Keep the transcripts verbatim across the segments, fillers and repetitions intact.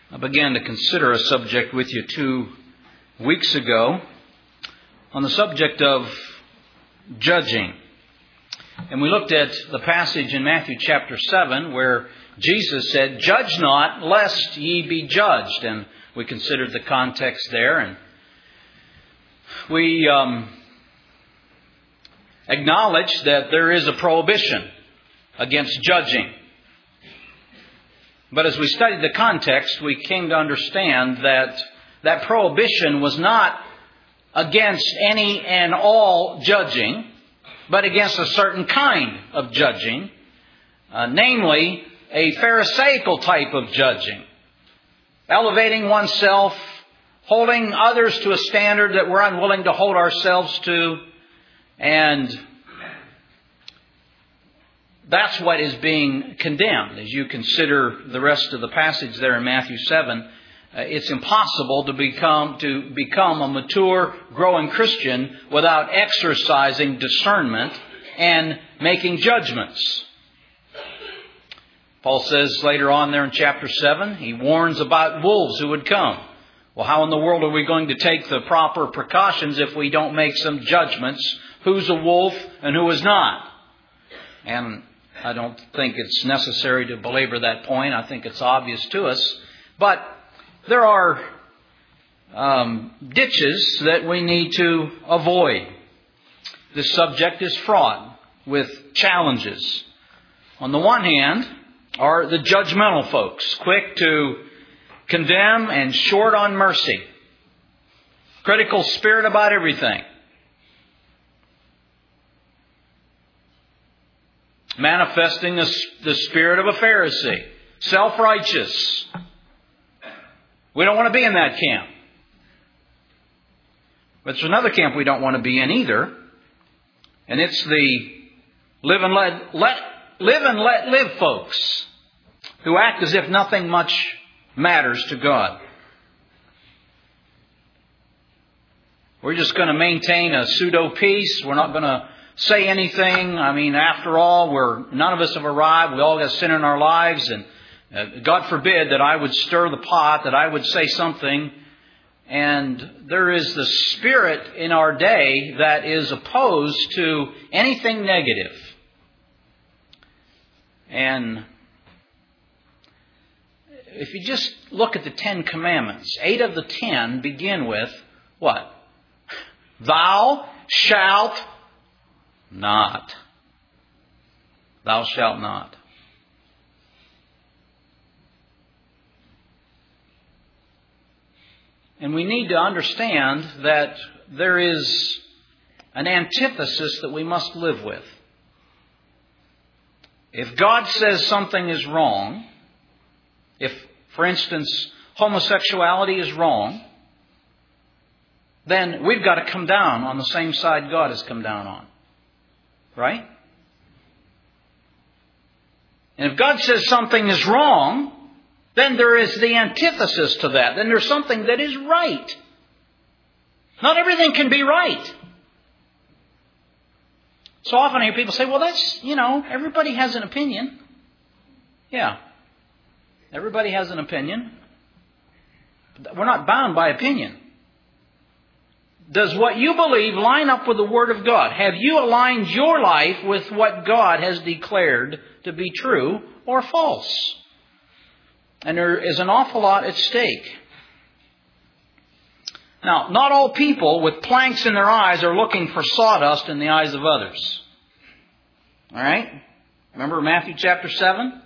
I began to consider a subject with you two weeks ago on the subject of judging. And we looked at the passage in Matthew chapter seven where Jesus said, "Judge not, lest ye be judged." And we considered the context there. And we um, acknowledged that there is a prohibition against judging. But as we studied the context, we came to understand that that prohibition was not against any and all judging, but against a certain kind of judging, uh, namely a Pharisaical type of judging, elevating oneself, holding others to a standard that we're unwilling to hold ourselves to, and that's what is being condemned. As you consider the rest of the passage there in Matthew seven, uh, it's impossible to become to become a mature, growing Christian without exercising discernment and making judgments. Paul says later on there in chapter seven, he warns about wolves who would come. Well, how in the world are we going to take the proper precautions if we don't make some judgments? Who's a wolf and who is not? And I don't think it's necessary to belabor that point. I think it's obvious to us. But there are um, ditches that we need to avoid. This subject is fraught with challenges. On the one hand are the judgmental folks, quick to condemn and short on mercy. Critical spirit about everything. Manifesting the, the spirit of a Pharisee. Self-righteous. We don't want to be in that camp. But there's another camp we don't want to be in either. And it's the live and let, let, live and let live folks. Who act as if nothing much matters to God. We're just going to maintain a pseudo-peace. We're not going to say anything. I mean, after all, we're none of us have arrived. We all got sin in our lives, and uh, God forbid that I would stir the pot, that I would say something. And there is the spirit in our day that is opposed to anything negative. And if you just look at the Ten Commandments, eight of the ten begin with what? Thou shalt not. Thou shalt not. And we need to understand that there is an antithesis that we must live with. If God says something is wrong, if, for instance, homosexuality is wrong, then we've got to come down on the same side God has come down on. Right? And if God says something is wrong, then there is the antithesis to that. Then there's something that is right. Not everything can be right. So often I hear people say, well, that's, you know, everybody has an opinion. Yeah. Everybody has an opinion. We're not bound by opinion. Does what you believe line up with the Word of God? Have you aligned your life with what God has declared to be true or false? And there is an awful lot at stake. Now, not all people with planks in their eyes are looking for sawdust in the eyes of others. All right? Remember Matthew chapter seven?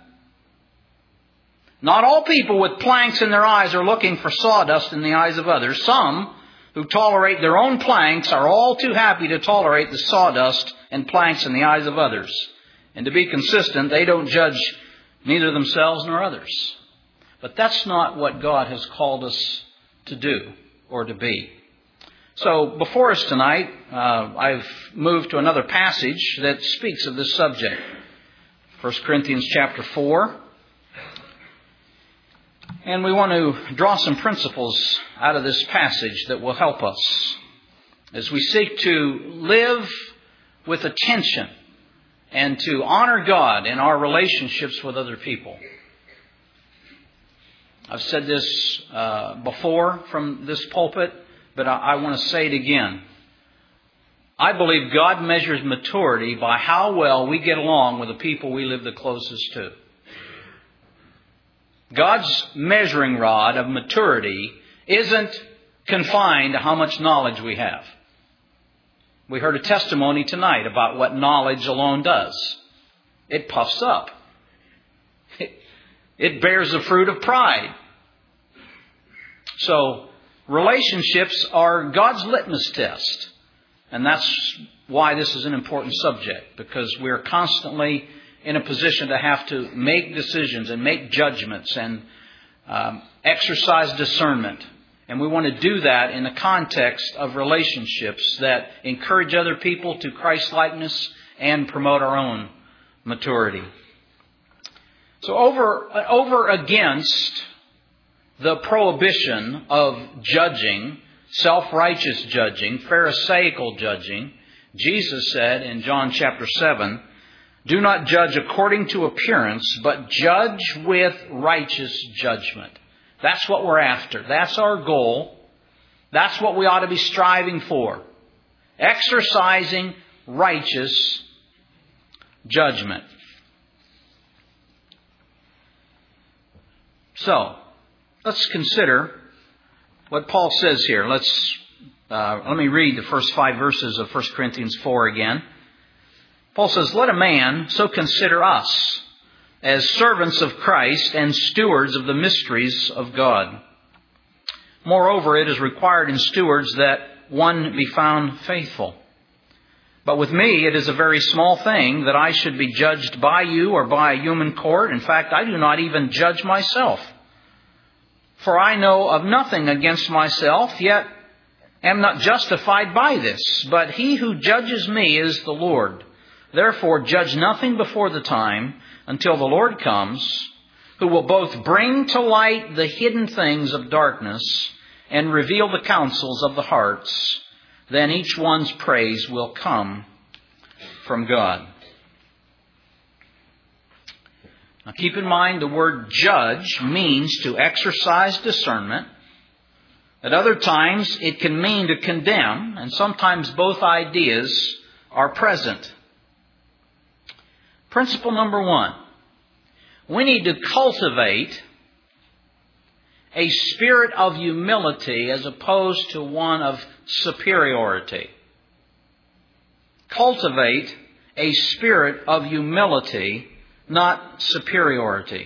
Not all people with planks in their eyes are looking for sawdust in the eyes of others. Some who tolerate their own planks are all too happy to tolerate the sawdust and planks in the eyes of others. And to be consistent, they don't judge neither themselves nor others. But that's not what God has called us to do or to be. So before us tonight, uh, I've moved to another passage that speaks of this subject. First Corinthians chapter four. And we want to draw some principles out of this passage that will help us as we seek to live with attention and to honor God in our relationships with other people. I've said this uh, before from this pulpit, but I, I want to say it again. I believe God measures maturity by how well we get along with the people we live the closest to. God's measuring rod of maturity isn't confined to how much knowledge we have. We heard a testimony tonight about what knowledge alone does. It puffs up. It, it bears the fruit of pride. So, relationships are God's litmus test. And that's why this is an important subject, because we're constantly in a position to have to make decisions and make judgments and um, exercise discernment. And we want to do that in the context of relationships that encourage other people to Christ-likeness and promote our own maturity. So over, over against the prohibition of judging, self-righteous judging, Pharisaical judging, Jesus said in John chapter seven, "Do not judge according to appearance, but judge with righteous judgment." That's what we're after. That's our goal. That's what we ought to be striving for. Exercising righteous judgment. So, let's consider what Paul says here. Let's uh, let me read the first five verses of First Corinthians four again. Paul says, "Let a man so consider us as servants of Christ and stewards of the mysteries of God. Moreover, it is required in stewards that one be found faithful. But with me, it is a very small thing that I should be judged by you or by a human court. In fact, I do not even judge myself. For I know of nothing against myself, yet am not justified by this. But he who judges me is the Lord. Therefore, judge nothing before the time until the Lord comes, who will both bring to light the hidden things of darkness and reveal the counsels of the hearts. Then each one's praise will come from God." Now keep in mind the word judge means to exercise discernment. At other times it can mean to condemn, and sometimes both ideas are present. Principle number one. We need to cultivate a spirit of humility as opposed to one of superiority. Cultivate a spirit of humility, not superiority.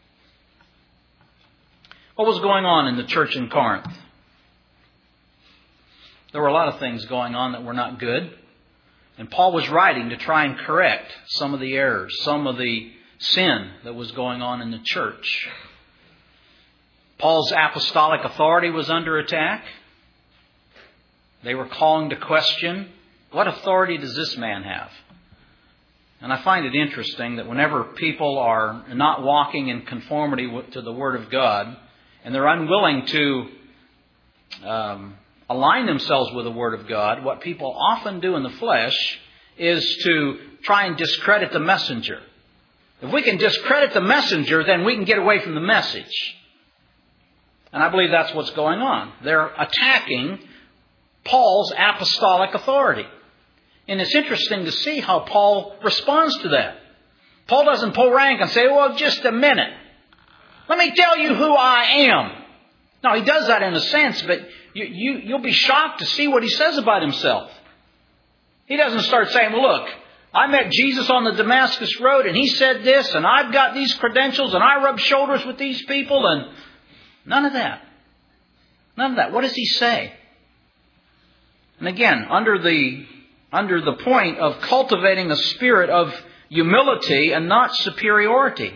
What was going on in the church in Corinth? There were a lot of things going on that were not good. And Paul was writing to try and correct some of the errors, some of the sin that was going on in the church. Paul's apostolic authority was under attack. They were calling to question, what authority does this man have? And I find it interesting that whenever people are not walking in conformity to the Word of God, and they're unwilling to um, align themselves with the Word of God, what people often do in the flesh is to try and discredit the messenger. If we can discredit the messenger, then we can get away from the message. And I believe that's what's going on. They're attacking Paul's apostolic authority. And it's interesting to see how Paul responds to that. Paul doesn't pull rank and say, well, just a minute. Let me tell you who I am. No, he does that in a sense, but you, you, you'll be shocked to see what he says about himself. He doesn't start saying, well, look, I met Jesus on the Damascus Road and he said this and I've got these credentials and I rub shoulders with these people and none of that. None of that. What does he say? And again, under the, under the point of cultivating a spirit of humility and not superiority.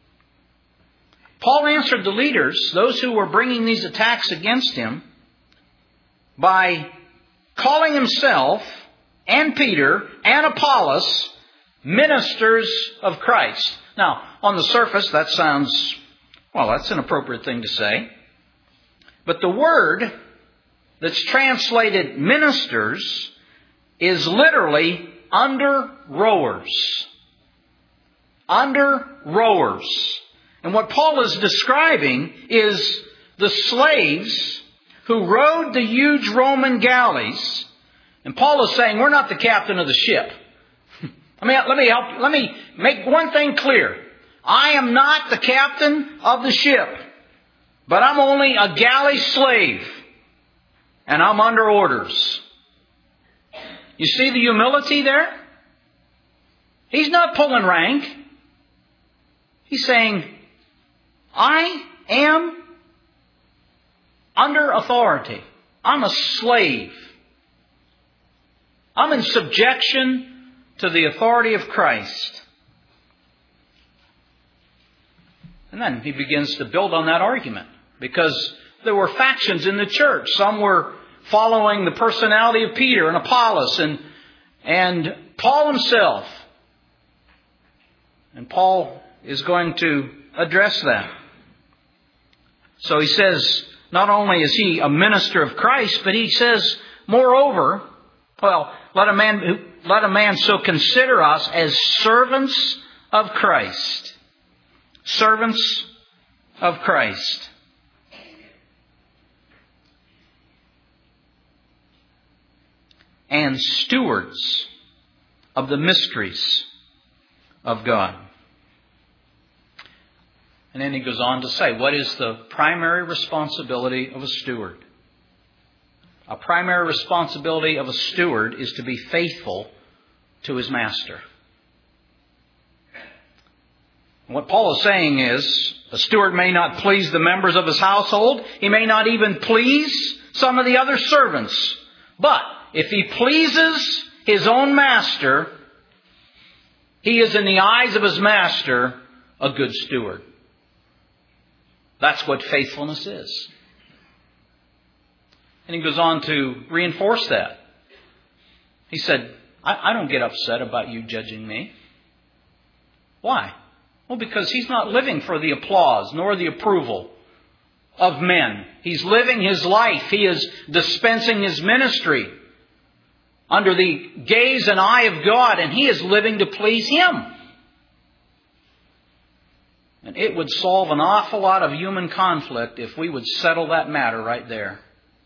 Paul answered the leaders, those who were bringing these attacks against him, by calling himself and Peter and Apollos ministers of Christ. Now, on the surface, that sounds, well, that's an appropriate thing to say. But the word that's translated ministers is literally under rowers. Under rowers. And what Paul is describing is the slaves who rowed the huge Roman galleys. And Paul is saying, we're not the captain of the ship. I mean, let me help. Let me make one thing clear. I am not the captain of the ship, but I'm only a galley slave, and I'm under orders. You see the humility there? He's not pulling rank. He's saying, I am under authority. I'm a slave. I'm in subjection to the authority of Christ. And then he begins to build on that argument, because there were factions in the church. Some were following the personality of Peter and Apollos and, and Paul himself. And Paul is going to address that. So he says, not only is he a minister of Christ, but he says, moreover, well, let a man, let a man so consider us as servants of Christ. Servants of Christ. And stewards of the mysteries of God. And then he goes on to say, what is the primary responsibility of a steward? A primary responsibility of a steward is to be faithful to his master. And what Paul is saying is, a steward may not please the members of his household. He may not even please some of the other servants. But if he pleases his own master, he is in the eyes of his master a good steward. That's what faithfulness is. And he goes on to reinforce that. He said, I, I don't get upset about you judging me. Why? Well, because he's not living for the applause nor the approval of men. He's living his life. He is dispensing his ministry under the gaze and eye of God, and he is living to please Him. And it would solve an awful lot of human conflict if we would settle that matter right there.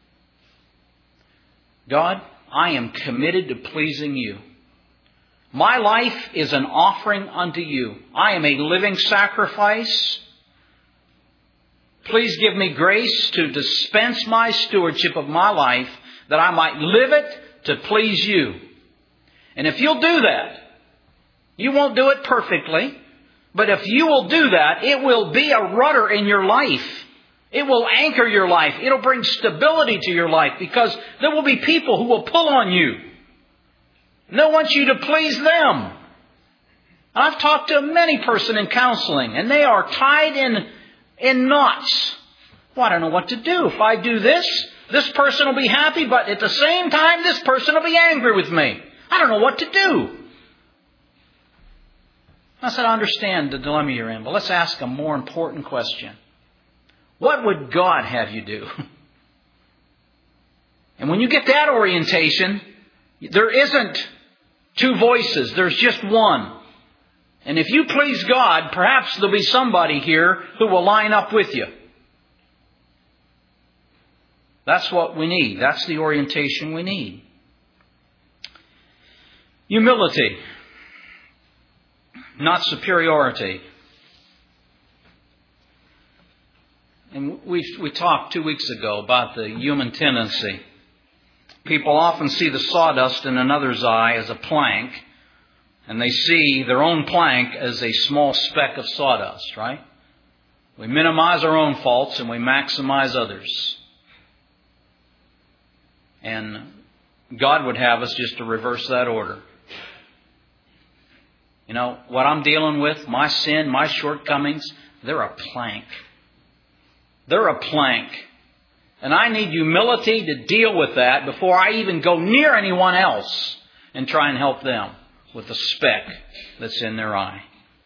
God, I am committed to pleasing You. My life is an offering unto You. I am a living sacrifice. Please give me grace to dispense my stewardship of my life, that I might live it to please You. And if You'll do that, you won't do it perfectly, but if You will do that, it will be a rudder in your life. It will anchor your life. It'll bring stability to your life, because there will be people who will pull on you. And they'll want you to please them. I've talked to many persons in counseling, and they are tied in, in knots. Well, I don't know what to do. If I do this, this person will be happy, but at the same time, this person will be angry with me. I don't know what to do. I said, I understand the dilemma you're in, but let's ask a more important question. What would God have you do? And when you get that orientation, there isn't two voices. There's just one. And if you please God, perhaps there'll be somebody here who will line up with you. That's what we need. That's the orientation we need. Humility, not superiority. And we we talked two weeks ago about the human tendency. People often see the sawdust in another's eye as a plank, and they see their own plank as a small speck of sawdust, right? We minimize our own faults and we maximize others. And God would have us just to reverse that order. You know, what I'm dealing with, my sin, my shortcomings, they're a plank. They're a plank. And I need humility to deal with that before I even go near anyone else and try and help them with the speck that's in their eye.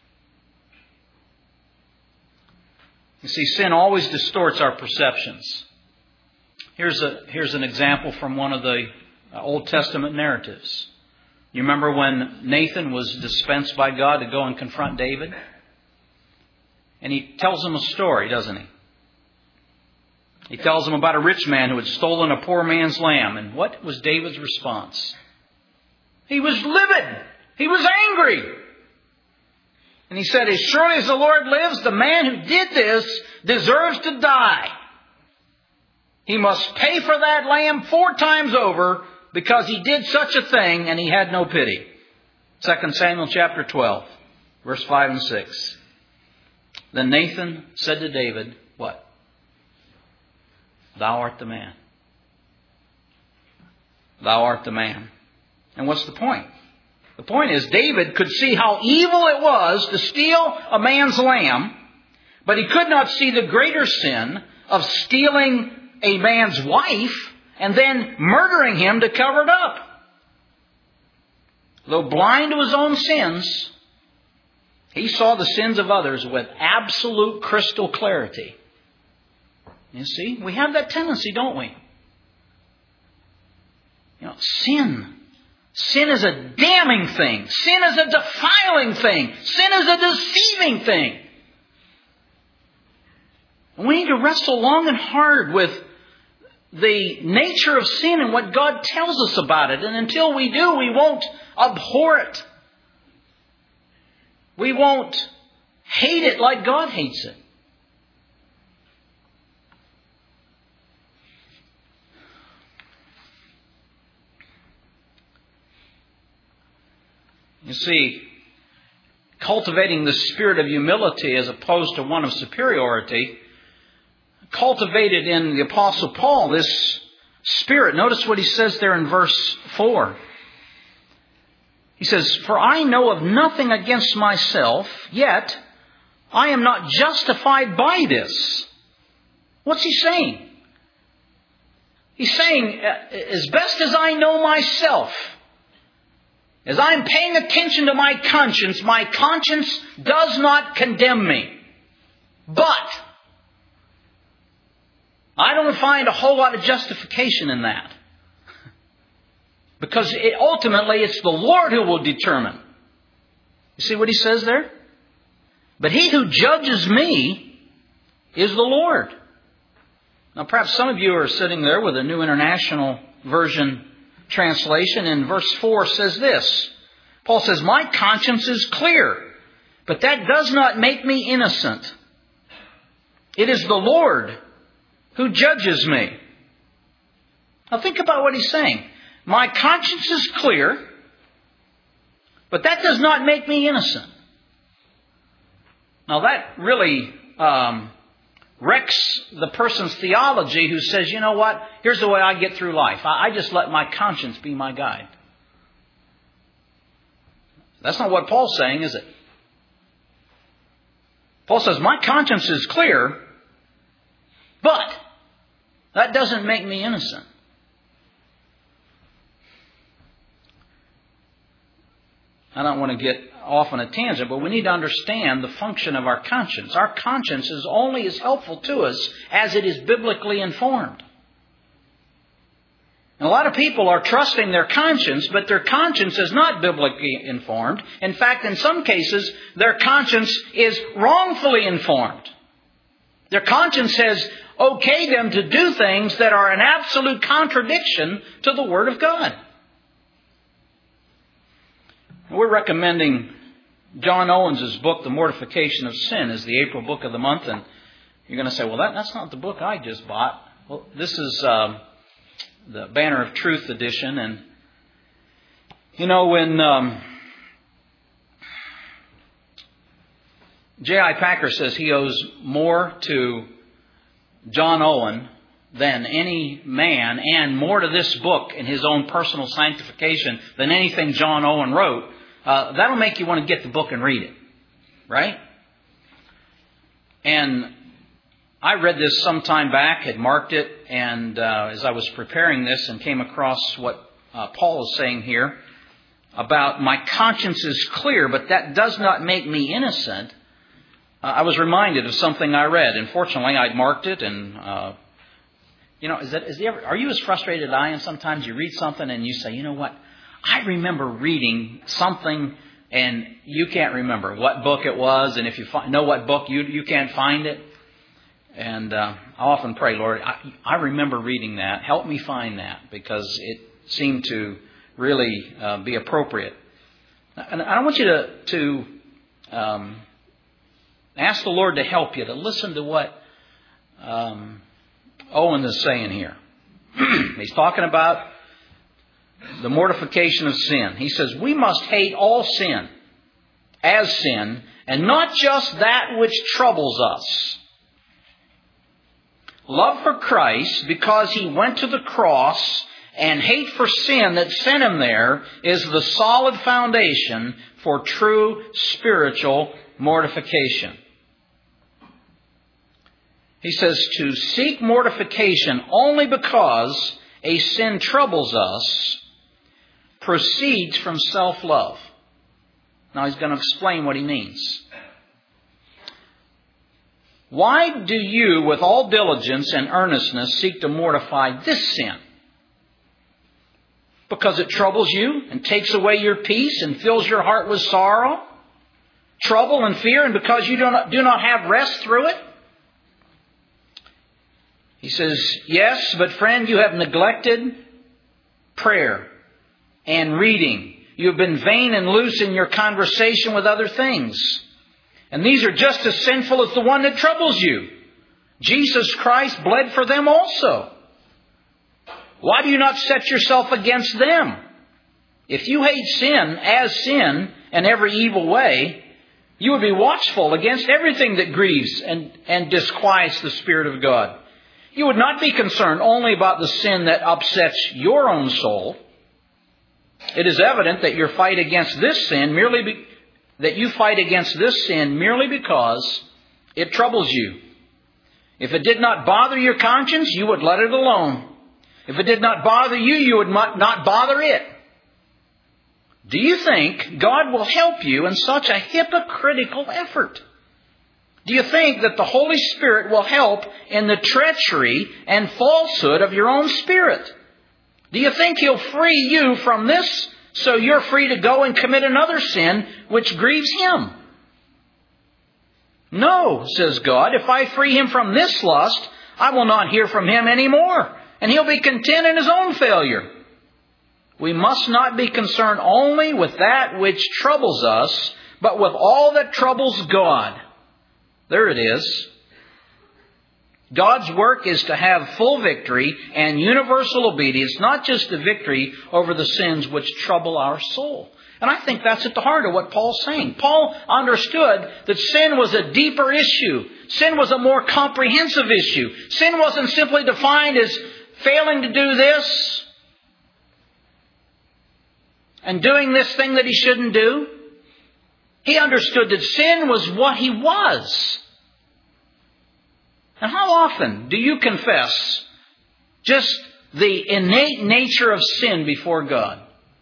You see, sin always distorts our perceptions. Here's a here's an example from one of the Old Testament narratives. You remember when Nathan was dispensed by God to go and confront David? And he tells them a story, doesn't he? He tells them about a rich man who had stolen a poor man's lamb. And what was David's response? He was livid. He was angry. And he said, as surely as the Lord lives, the man who did this deserves to die. He must pay for that lamb four times over because he did such a thing and he had no pity. Second Samuel chapter twelve, verse five and six. Then Nathan said to David, what? Thou art the man. Thou art the man. And what's the point? The point is David could see how evil it was to steal a man's lamb, but he could not see the greater sin of stealing a man's wife and then murdering him to cover it up. Though blind to his own sins, he saw the sins of others with absolute crystal clarity. You see, we have that tendency, don't we? You know, sin. Sin is a damning thing. Sin is a defiling thing. Sin is a deceiving thing. And we need to wrestle long and hard with the nature of sin and what God tells us about it. And until we do, we won't abhor it. We won't hate it like God hates it. You see, cultivating the spirit of humility as opposed to one of superiority, cultivated in the Apostle Paul, this spirit. Notice what he says there in verse four. He says, for I know of nothing against myself, yet I am not justified by this. What's he saying? He's saying, as best as I know myself, as I'm paying attention to my conscience, my conscience does not condemn me. But I don't find a whole lot of justification in that. Because it, ultimately it's the Lord who will determine. You see what he says there? But he who judges me is the Lord. Now perhaps some of you are sitting there with a New International Version translation, and verse four says this. Paul says, my conscience is clear, but that does not make me innocent. It is the Lord who judges me. Now think about what he's saying. My conscience is clear, but that does not make me innocent. Now that really um, wrecks the person's theology who says, you know what, here's the way I get through life. I, I just let my conscience be my guide. That's not what Paul's saying, is it? Paul says, my conscience is clear, but that doesn't make me innocent. I don't want to get off on a tangent, but we need to understand the function of our conscience. Our conscience is only as helpful to us as it is biblically informed. And a lot of people are trusting their conscience, but their conscience is not biblically informed. In fact, in some cases, their conscience is wrongfully informed. Their conscience has okayed them to do things that are an absolute contradiction to the Word of God. We're recommending John Owens' book, The Mortification of Sin, as the April book of the month. And you're going to say, well, that, that's not the book I just bought. Well, this is um, the Banner of Truth edition. And, you know, when um, J I Packer says he owes more to John Owen than any man, and more to this book in his own personal sanctification than anything John Owen wrote, uh, that'll make you want to get the book and read it. Right? And I read this some time back, had marked it, and uh, as I was preparing this and came across what uh, Paul is saying here about my conscience is clear, but that does not make me innocent, uh, I was reminded of something I read. And fortunately, I'd marked it and... Uh, You know, is that, is the ever, are you as frustrated as I am? Sometimes you read something and you say, you know what? I remember reading something and you can't remember what book it was, and if you fi- know what book, you you can't find it. And uh, I often pray, Lord, I, I remember reading that. Help me find that, because it seemed to really uh, be appropriate. And I want you to, to um, ask the Lord to help you to listen to what um, Owen is saying here. He's talking about the mortification of sin. He says, we must hate all sin as sin, and not just that which troubles us. Love for Christ because He went to the cross, and hate for sin that sent Him there is the solid foundation for true spiritual mortification. He says to seek mortification only because a sin troubles us proceeds from self-love. Now he's going to explain what he means. Why do you, with all diligence and earnestness, seek to mortify this sin? Because it troubles you and takes away your peace and fills your heart with sorrow, trouble and fear, and because you do not, do not have rest through it? He says, yes, but friend, you have neglected prayer and reading. You have been vain and loose in your conversation with other things. And these are just as sinful as the one that troubles you. Jesus Christ bled for them also. Why do you not set yourself against them? If you hate sin as sin and every evil way, you would be watchful against everything that grieves and, and disquiets the Spirit of God. You would not be concerned only about the sin that upsets your own soul. It is evident that your fight against this sin merely be, that you fight against this sin merely because it troubles you. If it did not bother your conscience, you would let it alone. If it did not bother you, you would not bother it. Do you think God will help you in such a hypocritical effort? Do you think that the Holy Spirit will help in the treachery and falsehood of your own spirit? Do you think He'll free you from this so you're free to go and commit another sin which grieves Him? No, says God, if I free him from this lust, I will not hear from him anymore, and he'll be content in his own failure. We must not be concerned only with that which troubles us, but with all that troubles God. There it is. God's work is to have full victory and universal obedience, not just the victory over the sins which trouble our soul. And I think that's at the heart of what Paul's saying. Paul understood that sin was a deeper issue. Sin was a more comprehensive issue. Sin wasn't simply defined as failing to do this and doing this thing that he shouldn't do. He understood that sin was what he was. And how often do you confess just the innate nature of sin before God?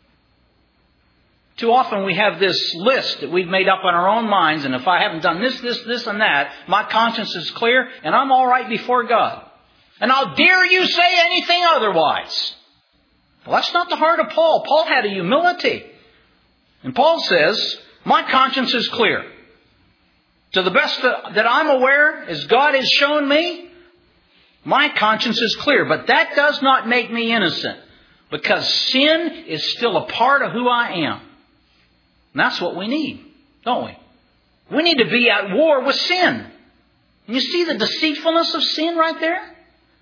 Too often we have this list that we've made up in our own minds, and if I haven't done this, this, this, and that, my conscience is clear, and I'm all right before God. And I'll dare you say anything otherwise. Well, that's not the heart of Paul. Paul had a humility. And Paul says, my conscience is clear. To the best that I'm aware, as God has shown me, my conscience is clear. But that does not make me innocent, because sin is still a part of who I am. And that's what we need, don't we? We need to be at war with sin. And you see the deceitfulness of sin right there?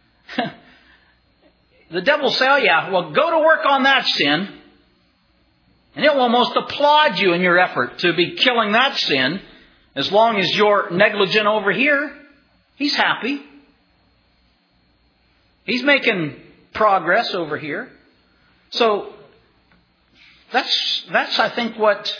The devil will say, oh yeah, well, go to work on that sin. And he'll almost applaud you in your effort to be killing that sin. As long as you're negligent over here, he's happy. He's making progress over here. So that's, that's I think, what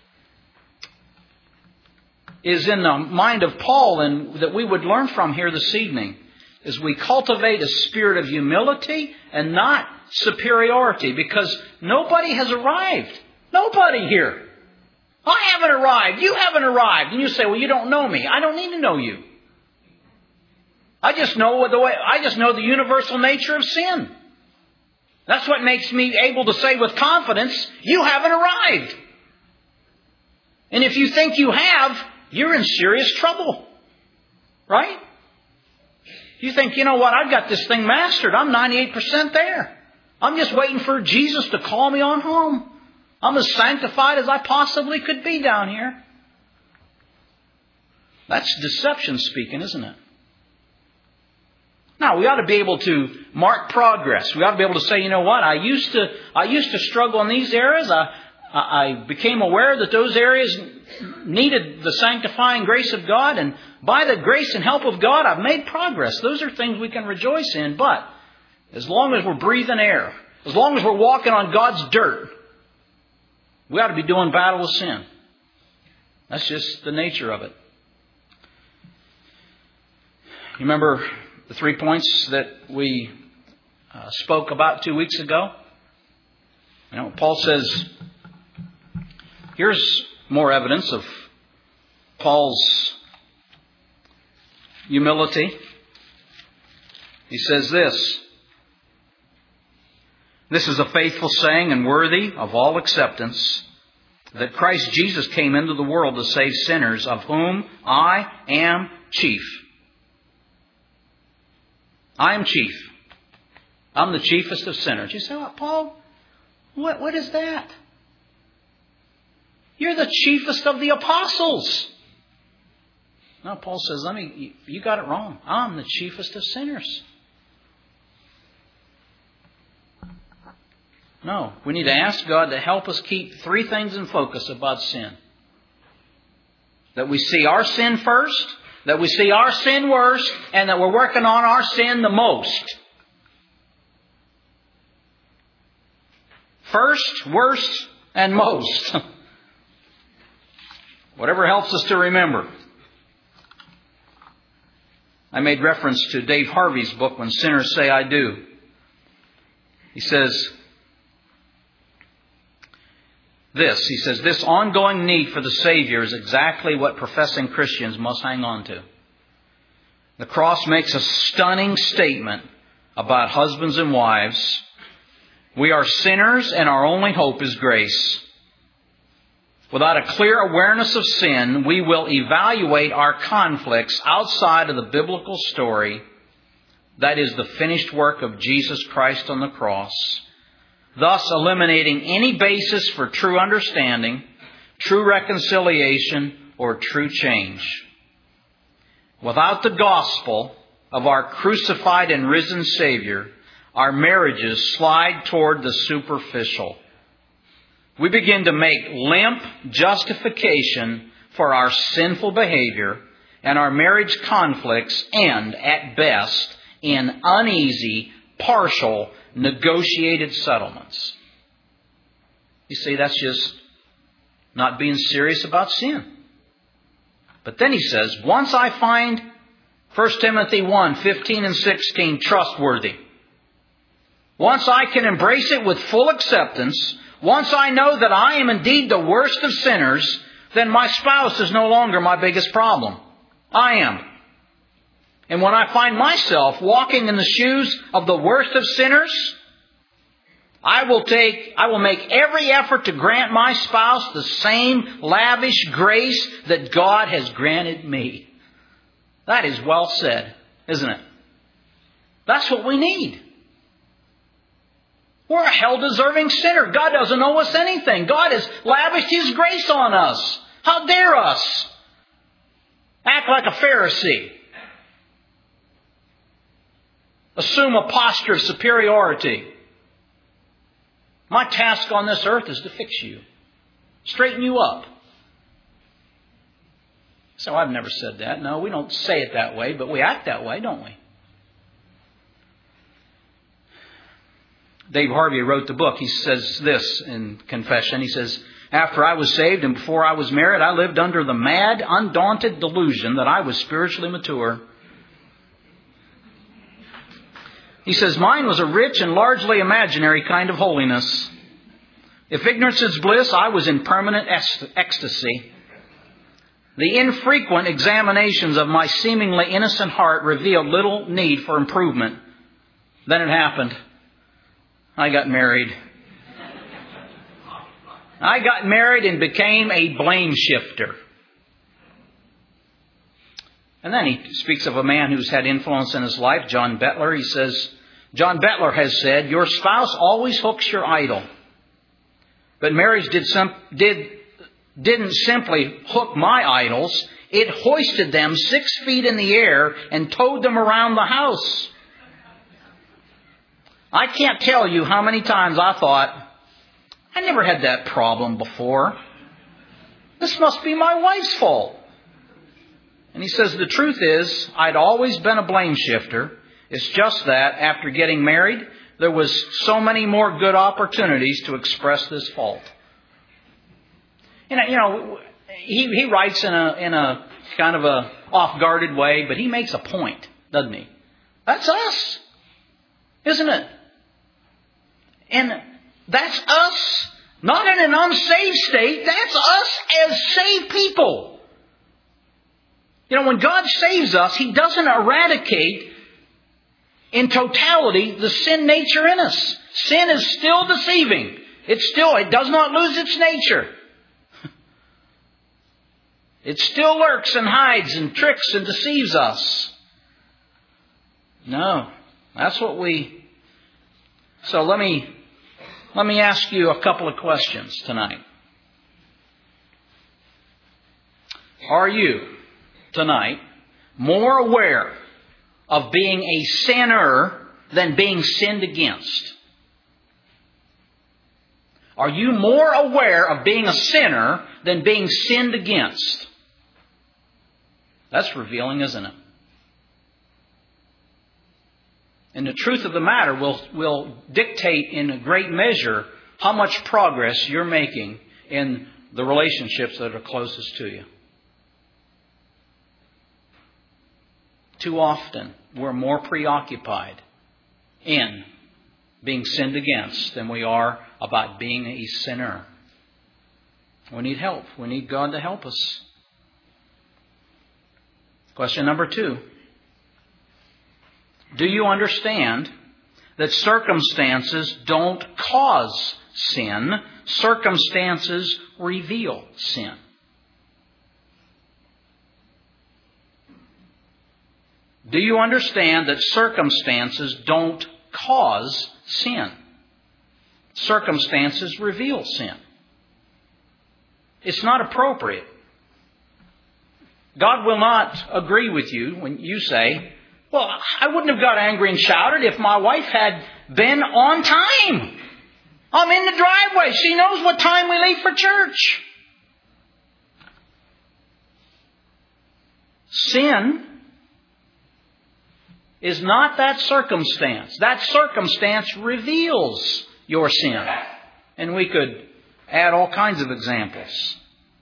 is in the mind of Paul, and that we would learn from here this evening, is we cultivate a spirit of humility and not superiority, because nobody has arrived. Nobody here. I haven't arrived. You haven't arrived. And you say, well, you don't know me. I don't need to know you. I just know the way, I just know the universal nature of sin. That's what makes me able to say with confidence, you haven't arrived. And if you think you have, you're in serious trouble. Right? You think, you know what, I've got this thing mastered. I'm ninety-eight percent there. I'm just waiting for Jesus to call me on home. I'm as sanctified as I possibly could be down here. That's deception speaking, isn't it? Now, we ought to be able to mark progress. We ought to be able to say, you know what, I used to I used to struggle in these areas. I, I became aware that those areas needed the sanctifying grace of God. And by the grace and help of God, I've made progress. Those are things we can rejoice in. But as long as we're breathing air, as long as we're walking on God's dirt, we ought to be doing battle with sin. That's just the nature of it. You remember the three points that we uh, spoke about two weeks ago? You know, Paul says, here's more evidence of Paul's humility. He says this, "This is a faithful saying and worthy of all acceptance, that Christ Jesus came into the world to save sinners, of whom I am chief." I am chief. I'm the chiefest of sinners. You say, well, Paul, what, what is that? You're the chiefest of the apostles. No, Paul says, let me, you got it wrong. I'm the chiefest of sinners. No, we need to ask God to help us keep three things in focus about sin. That we see our sin first, that we see our sin worst, and that we're working on our sin the most. First, worst, and most. Whatever helps us to remember. I made reference to Dave Harvey's book, When Sinners Say I Do. He says this, he says, this ongoing need for the Savior is exactly what professing Christians must hang on to. The cross makes a stunning statement about husbands and wives. We are sinners and our only hope is grace. Without a clear awareness of sin, we will evaluate our conflicts outside of the biblical story. That is the finished work of Jesus Christ on the cross. Thus eliminating any basis for true understanding, true reconciliation, or true change. Without the gospel of our crucified and risen Savior, our marriages slide toward the superficial. We begin to make limp justification for our sinful behavior, and our marriage conflicts end, at best, in uneasy, partial, negotiated settlements. You see, that's just not being serious about sin. But then he says, once I find First Timothy one, fifteen and sixteen trustworthy, once I can embrace it with full acceptance, once I know that I am indeed the worst of sinners, then my spouse is no longer my biggest problem. I am. And when I find myself walking in the shoes of the worst of sinners, I will take, I will make every effort to grant my spouse the same lavish grace that God has granted me. That is well said, isn't it? That's what we need. We're a hell-deserving sinner. God doesn't owe us anything. God has lavished His grace on us. How dare us act like a Pharisee? Assume a posture of superiority. My task on this earth is to fix you. Straighten you up. So I've never said that. No, we don't say it that way, but we act that way, don't we? Dave Harvey wrote the book. He says this in Confession. He says, after I was saved and before I was married, I lived under the mad, undaunted delusion that I was spiritually mature. He says, mine was a rich and largely imaginary kind of holiness. If ignorance is bliss, I was in permanent ecstasy. The infrequent examinations of my seemingly innocent heart revealed little need for improvement. Then it happened. I got married. I got married and became a blame shifter. And then he speaks of a man who's had influence in his life, John Bettler. He says, John Bettler has said, your spouse always hooks your idol. But marriage did some, did, didn't simply hook my idols. It hoisted them six feet in the air and towed them around the house. I can't tell you how many times I thought, I never had that problem before. This must be my wife's fault. And he says, the truth is, I'd always been a blame shifter. It's just that after getting married, there was so many more good opportunities to express this fault. You know, you know he, he writes in a, in a kind of a off-guarded way, but he makes a point, doesn't he? That's us, isn't it? And that's us, not in an unsaved state. That's us as saved people. You know, when God saves us, He doesn't eradicate in totality the sin nature in us. Sin is still deceiving. It's still, it does not lose its nature. It still lurks and hides and tricks and deceives us. No, that's what we... So let me, let me ask you a couple of questions tonight. Are you, tonight, more aware of being a sinner than being sinned against? Are you more aware of being a sinner than being sinned against? That's revealing, isn't it? And the truth of the matter will, will dictate in a great measure how much progress you're making in the relationships that are closest to you. Too often, we're more preoccupied in being sinned against than we are about being a sinner. We need help. We need God to help us. Question number two. Do you understand that circumstances don't cause sin? Circumstances reveal sin. Do you understand that circumstances don't cause sin? Circumstances reveal sin. It's not appropriate. God will not agree with you when you say, well, I wouldn't have got angry and shouted if my wife had been on time. I'm in the driveway. She knows what time we leave for church. Sin is not that circumstance. That circumstance reveals your sin. And we could add all kinds of examples.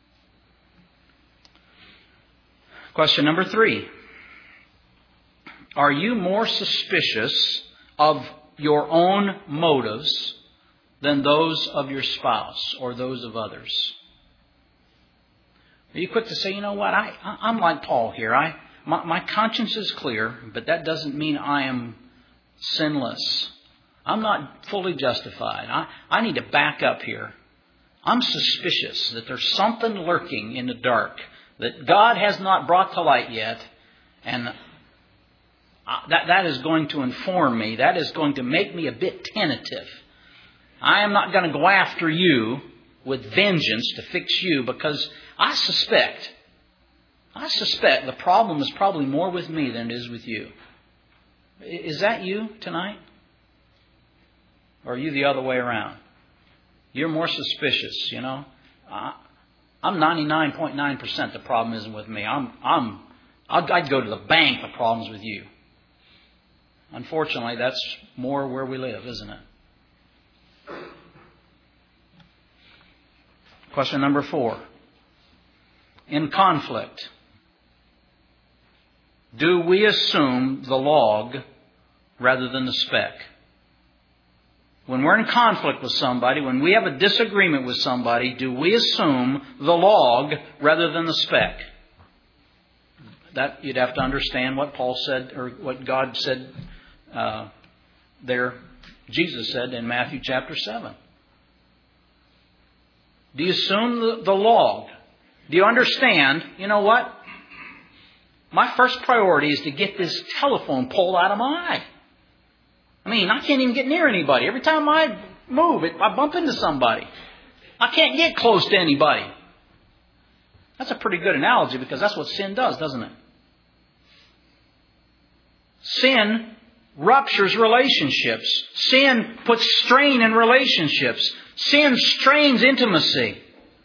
Question number three. Are you more suspicious of your own motives than those of your spouse or those of others? Are you quick to say, you know what, I, I'm like Paul here. I, my, my conscience is clear, but that doesn't mean I am sinless. I'm not fully justified. I, I need to back up here. I'm suspicious that there's something lurking in the dark that God has not brought to light yet, and that, that is going to inform me. That is going to make me a bit tentative. I am not going to go after you with vengeance to fix you, because I suspect, I suspect the problem is probably more with me than it is with you. Is that you tonight? Or are you the other way around? You're more suspicious, you know. I, I'm ninety-nine point nine percent the problem isn't with me. I'm, I'm, I'd, I'd go to the bank the problem's with you. Unfortunately, that's more where we live, isn't it? Question number four. In conflict, do we assume the log rather than the speck? When we're in conflict with somebody, when we have a disagreement with somebody, do we assume the log rather than the speck? That you'd have to understand what Paul said, or what God said uh, there, Jesus said in Matthew chapter seven. Do you assume the, the log? Do you understand, you know what? My first priority is to get this telephone pole out of my eye. I mean, I can't even get near anybody. Every time I move, it, I bump into somebody. I can't get close to anybody. That's a pretty good analogy because that's what sin does, doesn't it? Sin ruptures relationships. Sin puts strain in relationships. Sin strains intimacy.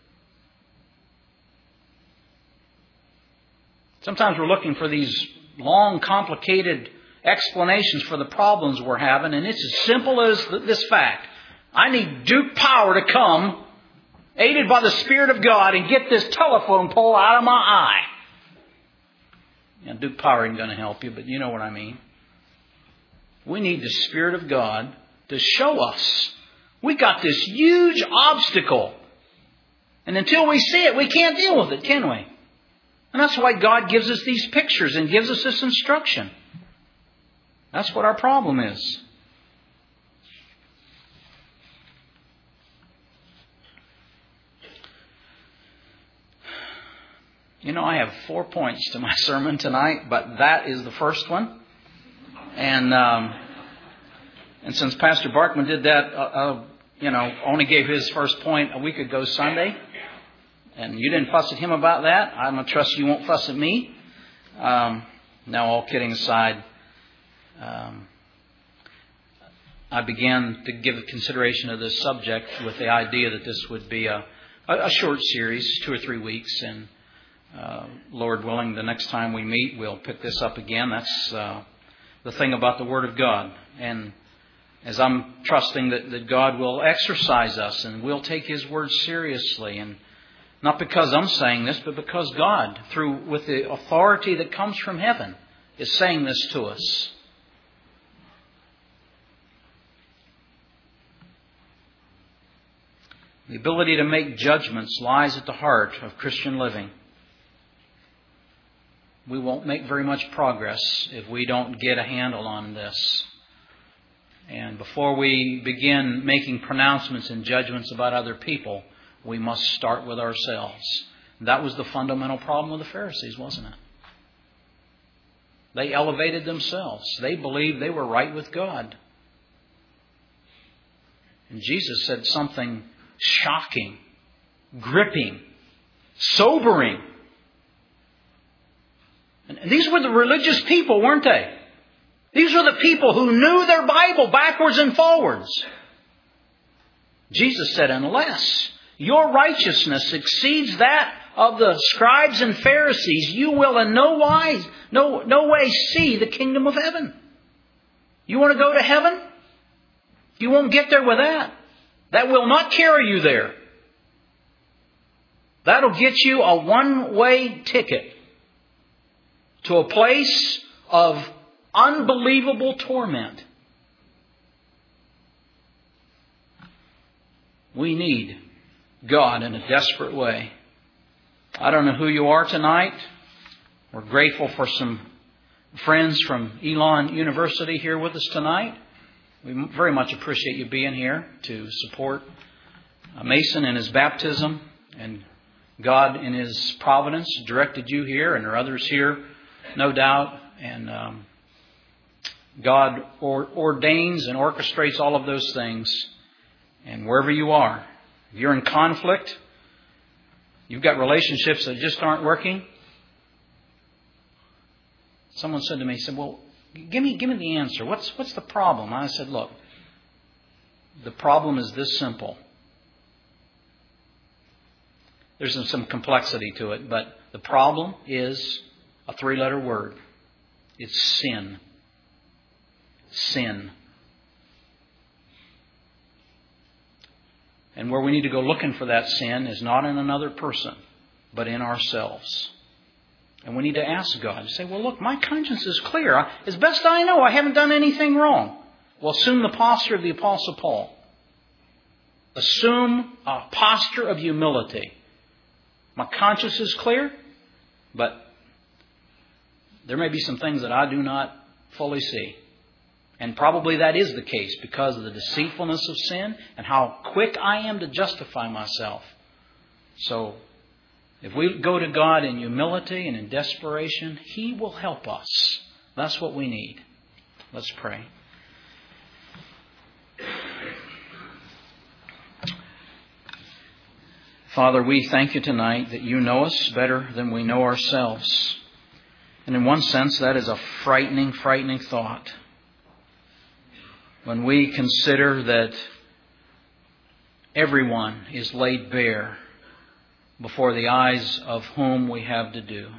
Sometimes we're looking for these long, complicated explanations for the problems we're having, and it's as simple as this fact. I need Duke Power to come, aided by the Spirit of God, and get this telephone pole out of my eye. Now, Duke Power ain't going to help you, but you know what I mean. We need the Spirit of God to show us. We got this huge obstacle. And until we see it, we can't deal with it, can we? And that's why God gives us these pictures and gives us this instruction. That's what our problem is. You know, I have four points to my sermon tonight, but that is the first one. And um, and since Pastor Barkman did that, uh, uh, you know, only gave his first point a week ago Sunday, and you didn't fuss at him about that, I'm going to trust you won't fuss at me. Um, now, all kidding aside, um, I began to give consideration of this subject with the idea that this would be a, a short series, two or three weeks, and uh, Lord willing, the next time we meet, we'll pick this up again. That's uh, the thing about the Word of God. And as I'm trusting that, that God will exercise us and we'll take His Word seriously, and not because I'm saying this, but because God, through with the authority that comes from heaven, is saying this to us. The ability to make judgments lies at the heart of Christian living. We won't make very much progress if we don't get a handle on this. And before we begin making pronouncements and judgments about other people, we must start with ourselves. That was the fundamental problem with the Pharisees, wasn't it? They elevated themselves. They believed they were right with God. And Jesus said something shocking, gripping, sobering. And these were the religious people, weren't they? These were the people who knew their Bible backwards and forwards. Jesus said, unless your righteousness exceeds that of the scribes and Pharisees, you will in no wise, no, no way see the kingdom of heaven. You want to go to heaven? You won't get there with that. That will not carry you there. That'll get you a one-way ticket to a place of unbelievable torment. We need God in a desperate way. I don't know who you are tonight. We're grateful for some friends from Elon University here with us tonight. We very much appreciate you being here to support Mason in his baptism. And God in His providence directed you here, and there are others here, no doubt. And um, God or, ordains and orchestrates all of those things. And wherever you are, if you're in conflict, you've got relationships that just aren't working. Someone said to me, he said, well, give me, give me the answer. What's, what's the problem? I said, look, the problem is this simple. There's some, some complexity to it, but the problem is a three-letter word. It's sin. Sin. And where we need to go looking for that sin is not in another person, but in ourselves. And we need to ask God to say, well, look, my conscience is clear. As best I know, I haven't done anything wrong. Well, assume the posture of the Apostle Paul. Assume a posture of humility. My conscience is clear, but there may be some things that I do not fully see. And probably that is the case because of the deceitfulness of sin and how quick I am to justify myself. So, if we go to God in humility and in desperation, He will help us. That's what we need. Let's pray. Father, we thank You tonight that You know us better than we know ourselves. And in one sense, that is a frightening, frightening thought. When we consider that everyone is laid bare before the eyes of whom we have to do.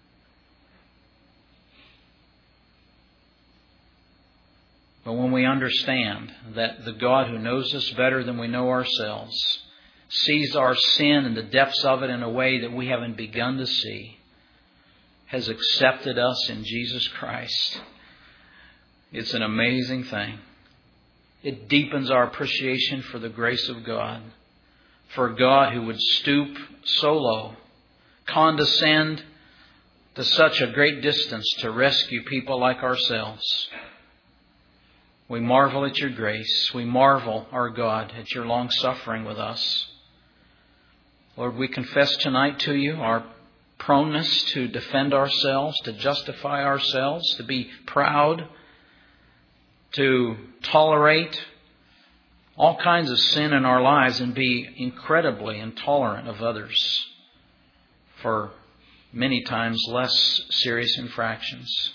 But when we understand that the God who knows us better than we know ourselves sees our sin and the depths of it in a way that we haven't begun to see, has accepted us in Jesus Christ, it's an amazing thing. It deepens our appreciation for the grace of God, for a God who would stoop so low, condescend to such a great distance to rescue people like ourselves. We marvel at Your grace. We marvel, our God, at Your long suffering with us. Lord, we confess tonight to You our proneness to defend ourselves, to justify ourselves, to be proud, to tolerate all kinds of sin in our lives and be incredibly intolerant of others for many times less serious infractions.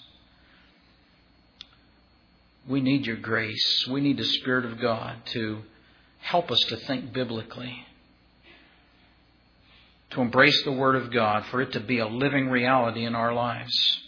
We need Your grace. We need the Spirit of God to help us to think biblically, to embrace the Word of God, for it to be a living reality in our lives.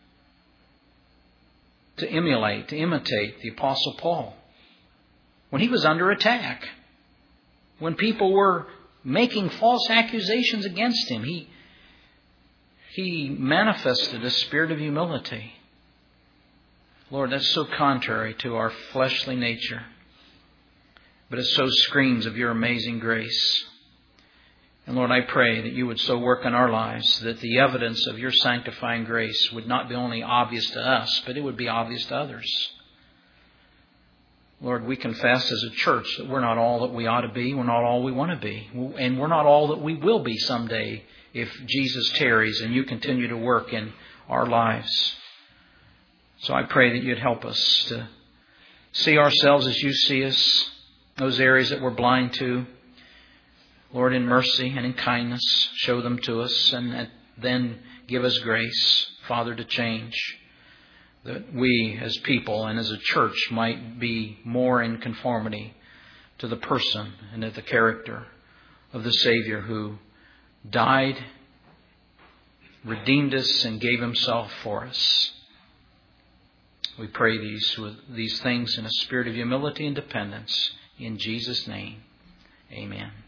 To emulate, to imitate the Apostle Paul. When he was under attack, when people were making false accusations against him, he, he manifested a spirit of humility. Lord, that's so contrary to our fleshly nature. But it so screams of Your amazing grace. And Lord, I pray that You would so work in our lives that the evidence of Your sanctifying grace would not be only obvious to us, but it would be obvious to others. Lord, we confess as a church that we're not all that we ought to be. We're not all we want to be. And we're not all that we will be someday if Jesus tarries and You continue to work in our lives. So I pray that You'd help us to see ourselves as You see us, those areas that we're blind to. Lord, in mercy and in kindness, show them to us and then give us grace, Father, to change. That we as people and as a church might be more in conformity to the person and to the character of the Savior who died, redeemed us, and gave Himself for us. We pray these, these things in a spirit of humility and dependence. In Jesus' name, amen.